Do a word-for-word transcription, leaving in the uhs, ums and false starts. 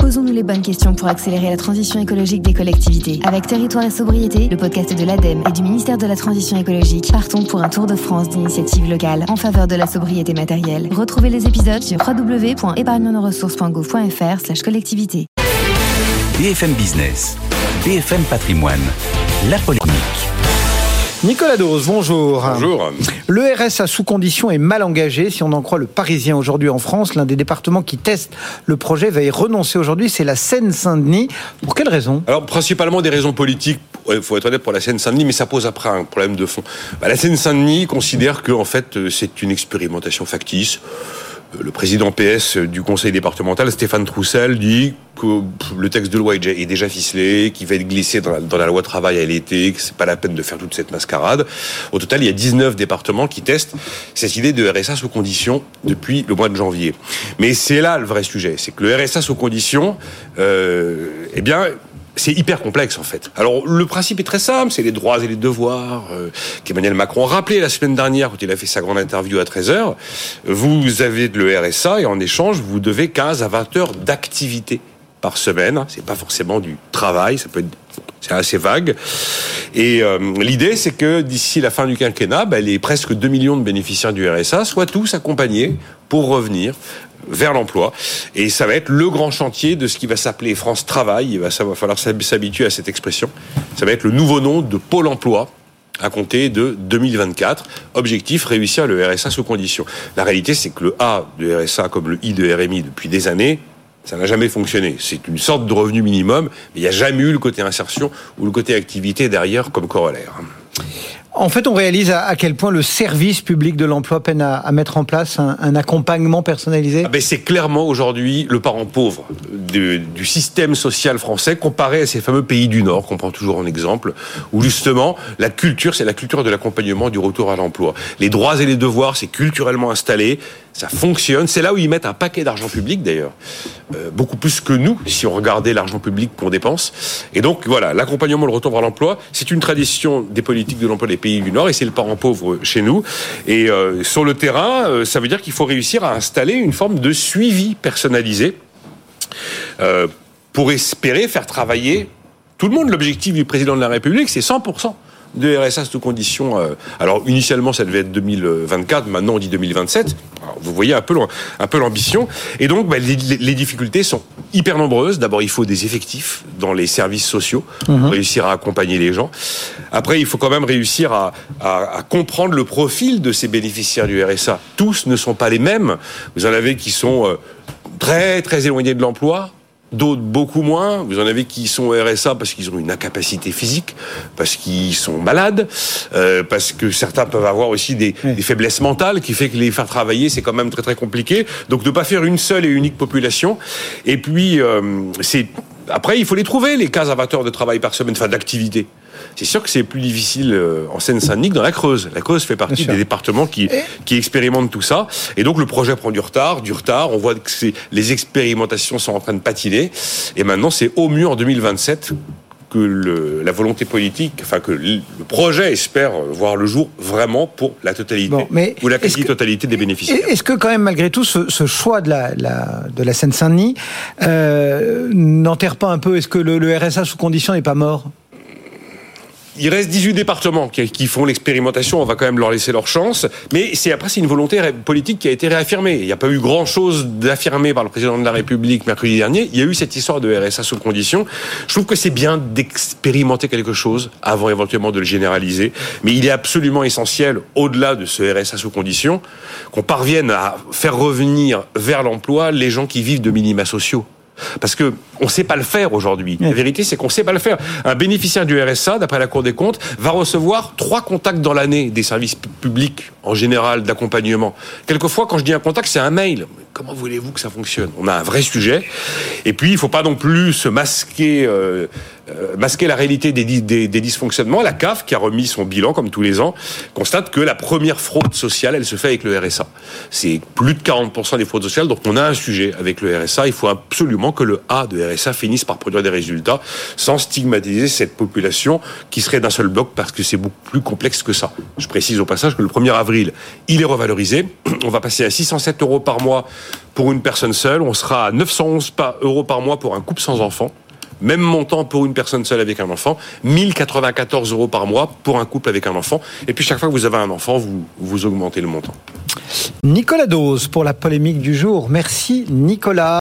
Posons-nous les bonnes questions pour accélérer la transition écologique des collectivités. Avec Territoire et Sobriété, le podcast de l'ADEME et du ministère de la Transition écologique, partons pour un tour de France d'initiatives locales en faveur de la sobriété matérielle. Retrouvez les épisodes sur w w w point épargne nos ressources point gouv point f r slash collectivité. B F M Business, B F M Patrimoine, la polémique. Nicolas Dose, bonjour. Bonjour. Le R S A sous condition est mal engagé. Si on en croit le Parisien aujourd'hui en France, l'un des départements qui teste le projet va y renoncer aujourd'hui, c'est la Seine-Saint-Denis. Pour quelle raison ? Alors, principalement des raisons politiques. Il faut être honnête pour la Seine-Saint-Denis, mais ça pose après un problème de fond. Bah, la Seine-Saint-Denis considère que, en fait, c'est une expérimentation factice. Le président P S du conseil départemental, Stéphane Troussel, dit que le texte de loi est déjà ficelé, qu'il va être glissé dans la, dans la loi travail à l'été, que c'est pas la peine de faire toute cette mascarade. Au total, il y a dix-neuf départements qui testent cette idée de R S A sous condition depuis le mois de janvier. Mais c'est là le vrai sujet, c'est que le R S A sous condition, euh, eh bien, c'est hyper complexe en fait. Alors le principe est très simple, c'est les droits et les devoirs euh, qu'Emmanuel Macron a rappelé la semaine dernière quand il a fait sa grande interview à treize heures. Vous avez le R S A et en échange vous devez quinze à vingt heures d'activité par semaine. C'est pas forcément du travail, ça peut être, c'est assez vague. Et euh, l'idée c'est que d'ici la fin du quinquennat, bah, les presque deux millions de bénéficiaires du R S A soient tous accompagnés pour revenir vers l'emploi. Et ça va être le grand chantier de ce qui va s'appeler France Travail. Il va, ça va falloir s'habituer à cette expression. Ça va être le nouveau nom de Pôle emploi à compter de deux mille vingt-quatre. Objectif, réussir le R S A sous condition. La réalité, c'est que le A de R S A comme le I de R M I depuis des années, ça n'a jamais fonctionné. C'est une sorte de revenu minimum, mais il n'y a jamais eu le côté insertion ou le côté activité derrière comme corollaire. En fait, on réalise à, à quel point le service public de l'emploi peine à, à mettre en place un, un accompagnement personnalisé. Ah ben c'est clairement aujourd'hui le parent pauvre de, du système social français comparé à ces fameux pays du Nord qu'on prend toujours en exemple, où justement la culture, c'est la culture de l'accompagnement du retour à l'emploi. Les droits et les devoirs, c'est culturellement installé, ça fonctionne. C'est là où ils mettent un paquet d'argent public d'ailleurs, euh, beaucoup plus que nous si on regardait l'argent public qu'on dépense. Et donc voilà, l'accompagnement, le retour à l'emploi, c'est une tradition des politiques de l'emploi des pays du Nord et c'est le parent pauvre chez nous. Et euh, sur le terrain, euh, ça veut dire qu'il faut réussir à installer une forme de suivi personnalisé euh, pour espérer faire travailler tout le monde. L'objectif du président de la République, c'est cent pour cent de R S A sous condition. Euh, alors initialement, ça devait être deux mille vingt-quatre, maintenant on dit deux mille vingt-sept. Alors, vous voyez un peu, un peu l'ambition. Et donc, bah, les, les difficultés sont hyper nombreuses. D'abord, il faut des effectifs dans les services sociaux pour mmh. réussir à accompagner les gens. Après, il faut quand même réussir à, à, à comprendre le profil de ces bénéficiaires du R S A. Tous ne sont pas les mêmes. Vous en avez qui sont euh, très, très éloignés de l'emploi. D'autres beaucoup moins. Vous en avez qui sont au R S A parce qu'ils ont une incapacité physique, parce qu'ils sont malades, euh, parce que certains peuvent avoir aussi des, oui. des faiblesses mentales qui fait que les faire travailler c'est quand même très très compliqué. Donc de pas faire une seule et unique population. Et puis euh, c'est après il faut les trouver les quinze à vingt heures de travail par semaine, enfin d'activité. C'est sûr que c'est plus difficile en Seine-Saint-Denis que dans la Creuse. La Creuse fait partie des départements qui, qui expérimentent tout ça. Et donc, le projet prend du retard, du retard. On voit que c'est, les expérimentations sont en train de patiner. Et maintenant, c'est au mieux en deux mille vingt-sept que le, la volonté politique, enfin, que le projet espère voir le jour vraiment pour la totalité, bon, mais ou la quasi-totalité des bénéficiaires. Est-ce que quand même, malgré tout, ce, ce choix de la, la, de la Seine-Saint-Denis euh, n'enterre pas un peu, est-ce que le, le R S A sous condition n'est pas mort ? Il reste dix-huit départements qui, qui font l'expérimentation, on va quand même leur laisser leur chance, mais c'est après c'est une volonté politique qui a été réaffirmée. Il n'y a pas eu grand-chose d'affirmé par le président de la République mercredi dernier, il y a eu cette histoire de R S A sous condition. Je trouve que c'est bien d'expérimenter quelque chose avant éventuellement de le généraliser, mais il est absolument essentiel, au-delà de ce R S A sous condition, qu'on parvienne à faire revenir vers l'emploi les gens qui vivent de minima sociaux. Parce que on sait pas le faire aujourd'hui. La vérité, c'est qu'on sait pas le faire. Un bénéficiaire du R S A, d'après la Cour des comptes, va recevoir trois contacts dans l'année des services publics, en général, d'accompagnement. Quelquefois, quand je dis un contact, c'est un mail. Comment voulez-vous que ça fonctionne ? On a un vrai sujet. Et puis, il faut pas non plus se masquer euh, euh, masquer la réalité des, des, des dysfonctionnements. La C A F, qui a remis son bilan comme tous les ans, constate que la première fraude sociale, elle se fait avec le R S A. C'est plus de quarante pour cent des fraudes sociales, donc on a un sujet avec le R S A. Il faut absolument que le A de R S A finisse par produire des résultats sans stigmatiser cette population qui serait d'un seul bloc, parce que c'est beaucoup plus complexe que ça. Je précise au passage que le premier avril, il est revalorisé. On va passer à six cent sept euros par mois pour une personne seule. On sera à neuf cent onze euros par mois pour un couple sans enfant. Même montant pour une personne seule avec un enfant. mille quatre-vingt-quatorze euros par mois pour un couple avec un enfant. Et puis chaque fois que vous avez un enfant, vous, vous augmentez le montant. Nicolas Dose pour la polémique du jour. Merci Nicolas.